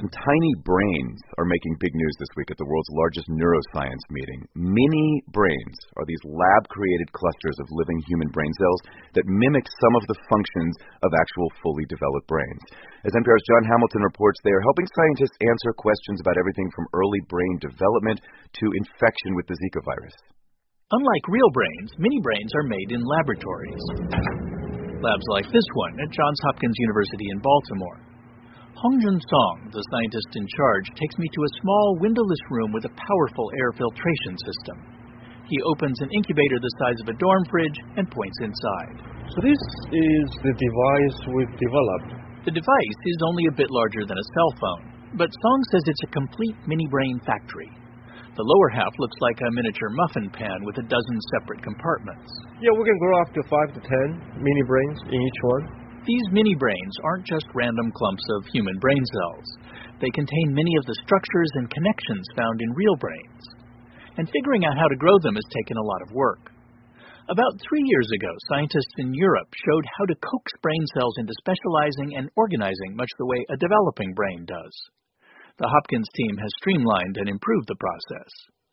some tiny brains are making big news this week at the world's largest neuroscience meeting. Mini brains are these lab-created clusters of living human brain cells that mimic some of the functions of actual fully developed brains. As NPR's Jon Hamilton reports, they are helping scientists answer questions about everything from early brain development to infection with the Zika virus. Unlike real brains, mini brains are made in laboratories. Labs like this one at Johns Hopkins University in Baltimore. Hongjun Song, the scientist in charge, takes me to a small windowless room with a powerful air filtration system. He opens an incubator the size of a dorm fridge and points inside. So this is the device we've developed. The device is only a bit larger than a cell phone, but Song says it's a complete mini-brain factory. The lower half looks like a miniature muffin pan with a dozen separate compartments. Yeah, we can grow up to 5 to 10 mini brains in each one. These mini-brains aren't just random clumps of human brain cells. They contain many of the structures and connections found in real brains. And figuring out how to grow them has taken a lot of work. About 3 years ago, scientists in Europe showed how to coax brain cells into specializing and organizing much the way a developing brain does. The Hopkins team has streamlined and improved the process.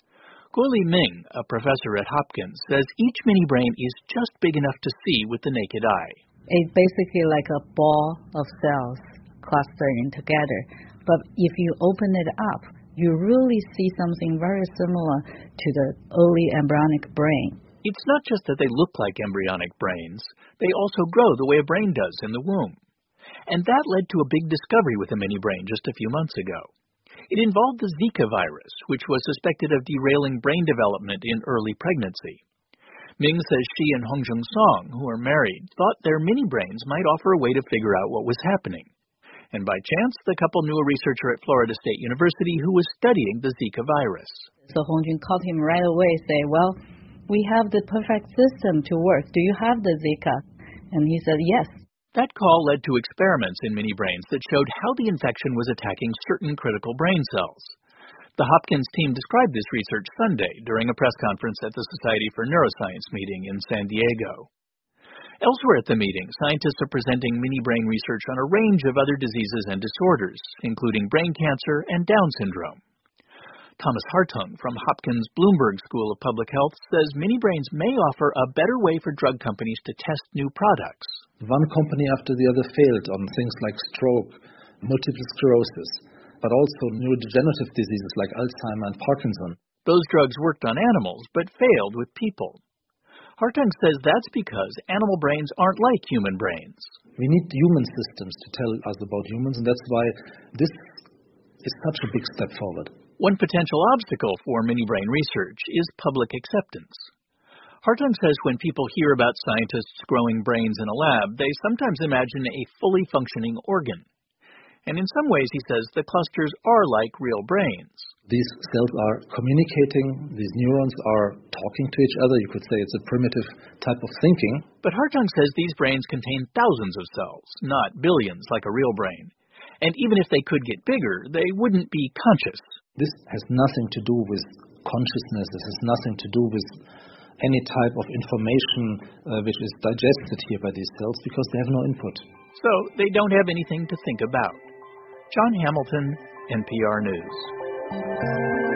Guoli Ming, a professor at Hopkins, says each mini-brain is just big enough to see with the naked eye. It's basically like a ball of cells clustering together. But if you open it up, you really see something very similar to the early embryonic brain. It's not just that they look like embryonic brains. They also grow the way a brain does in the womb. And that led to a big discovery with a mini-brain just a few months ago. It involved the Zika virus, which was suspected of derailing brain development in early pregnancy. Ming says she and Hongjun Song, who are married, thought their mini-brains might offer a way to figure out what was happening. And by chance, the couple knew a researcher at Florida State University who was studying the Zika virus. So Hongjun called him right away and said, well, we have the perfect system to work. Do you have the Zika? And he said, yes. That call led to experiments in mini-brains that showed how the infection was attacking certain critical brain cells. The Hopkins team described this research Sunday during a press conference at the Society for Neuroscience meeting in San Diego. Elsewhere at the meeting, scientists are presenting mini-brain research on a range of other diseases and disorders, including brain cancer and Down syndrome. Thomas Hartung from Hopkins Bloomberg School of Public Health says mini-brains may offer a better way for drug companies to test new products. One company after the other failed on things like stroke, multiple sclerosis, but also neurodegenerative diseases like Alzheimer and Parkinson. Those drugs worked on animals, but failed with people. Hartung says that's because animal brains aren't like human brains. We need human systems to tell us about humans, and that's why this is such a big step forward. One potential obstacle for mini-brain research is public acceptance. Hartung says when people hear about scientists growing brains in a lab, they sometimes imagine a fully functioning organ. And in some ways, he says, the clusters are like real brains. These cells are communicating, these neurons are talking to each other. You could say it's a primitive type of thinking. But Hartung says these brains contain thousands of cells, not billions like a real brain. And even if they could get bigger, they wouldn't be conscious. This has nothing to do with consciousness. This has nothing to do with any type of information which is digested here by these cells because they have no input. So they don't have anything to think about. Jon Hamilton, NPR News.